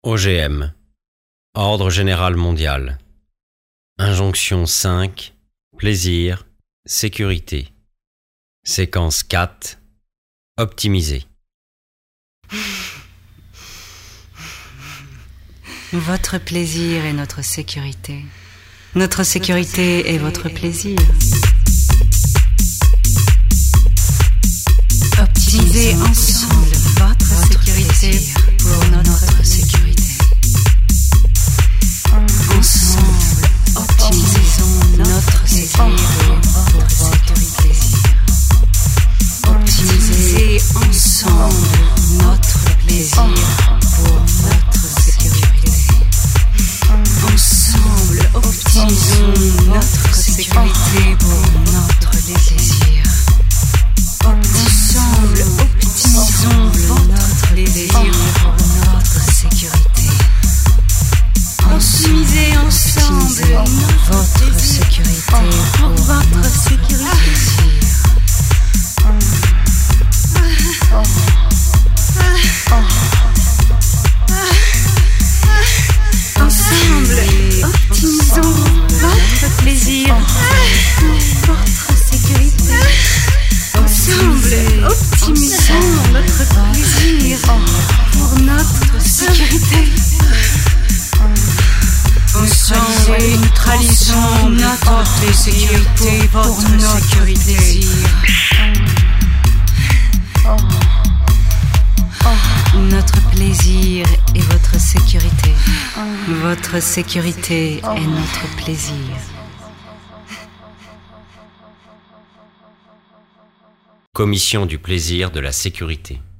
OGM, Ordre général mondial. Injonction 5, plaisir, sécurité. Séquence 4, optimiser. Votre plaisir est notre sécurité. Notre sécurité est votre plaisir. Optimisez ensemble votre sécurité pour notre sécurité. Ensemble, optimisons notre sécurité pour votre plaisir. Optimisez ensemble notre plaisir pour notre sécurité. Ensemble, optimisons notre sécurité pour notre plaisir. Ensemble, optimisons votre plaisir pour notre sécurité. Optimisez ensemble votre sécurité pour votre sécurité. Ensemble, optimisons votre plaisir pour votre sécurité. Ensemble, optimisons notre plaisir pour notre sécurité. Ensemble, neutralisons notre sécurité pour notre plaisir. Notre plaisir est votre sécurité. Votre sécurité est notre plaisir. Commission du plaisir de la sécurité.